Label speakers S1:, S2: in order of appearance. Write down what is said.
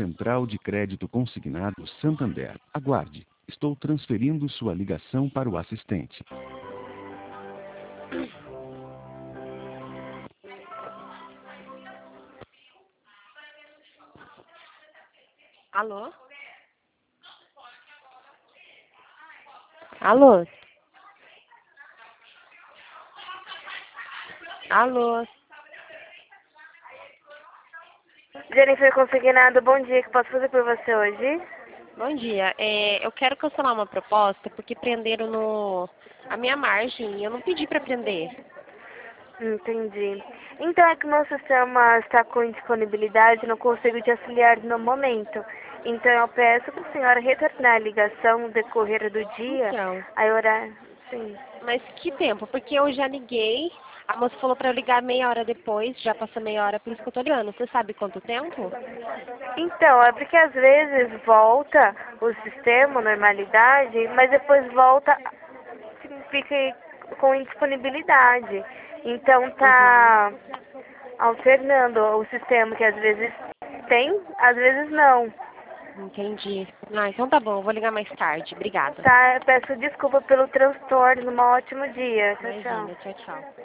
S1: Central de Crédito Consignado Santander. Aguarde. Estou transferindo sua ligação para o assistente.
S2: Alô? Alô? Alô?
S3: Jennifer Consignado, bom dia. O que posso fazer por você hoje?
S2: Bom dia. Eu quero cancelar uma proposta porque prenderam a minha margem e eu não pedi para prender.
S3: Entendi. Então é que o meu sistema está com indisponibilidade, não consigo te auxiliar no momento. Então eu peço para a senhora retornar a ligação no decorrer do dia.
S2: Então,
S3: Aí horário. Sim.
S2: mas que tempo? Porque eu já liguei, a moça falou para eu ligar meia hora depois, já passou meia hora, por isso que eu tô ligando. Você sabe quanto tempo?
S3: Então, é porque às vezes volta o sistema, normalidade, mas depois volta, fica com indisponibilidade. Então
S2: Uhum.
S3: tá alternando o sistema, que às vezes tem, às vezes não.
S2: Entendi. Ah, então tá bom, eu vou ligar mais tarde. Obrigada.
S3: Tá, eu peço desculpa pelo transtorno, um ótimo dia. Tchau, tchau.
S2: Imagina, tchau, tchau.